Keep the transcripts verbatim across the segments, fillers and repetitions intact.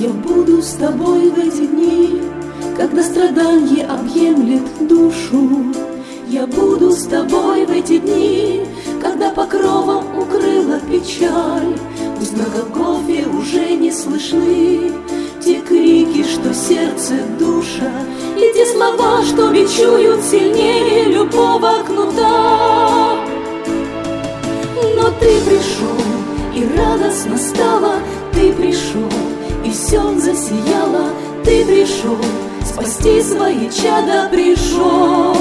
Я буду с тобой в эти дни, когда страдание объемлет душу. Я буду с тобой в эти дни, когда покровом укрыла печаль. Пусть на Голгофе уже не слышны те крики, что сердце душа, и те слова, что бичуют сильнее любого кнута. Но ты пришел, и радостно стало, ты пришел, и все засияло, ты пришел, спасти свои чада пришел.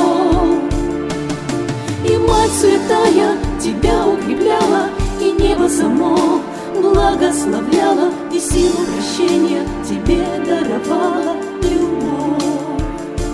И Мать Святая тебя укрепляла, и небо само благословляла, и силу прощения тебе даровала любовь.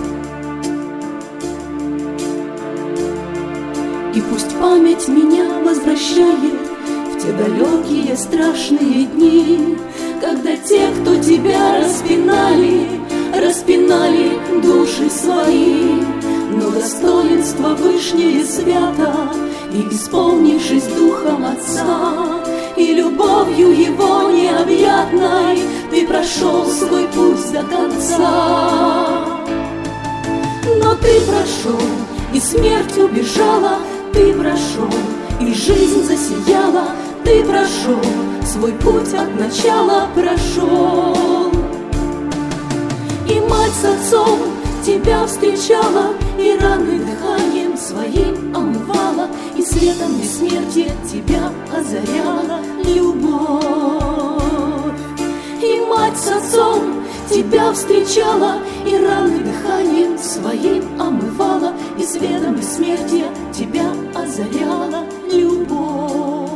И пусть память меня возвращает в те далекие страшные дни, когда те, кто тебя распинали, распинали души свои, но достоинство вышнее свято, и, исполнившись духом Отца и любовью Его необъятной, ты прошел свой путь до конца. Но ты прошел, и смерть убежала, ты прошел, и жизнь засияла, ты прошел, свой путь от начала прошел. И Мать с Отцом тебя встречала, и раны дыханием своим омывала, и светом бессмертия тебя озаряла любовь. И Мать с Отцом тебя встречала, и раны дыханием своим омывала, и светом бессмертия тебя озаряла любовь.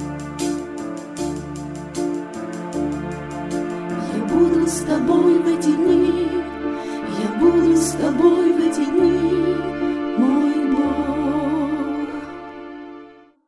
Я буду с тобой в эти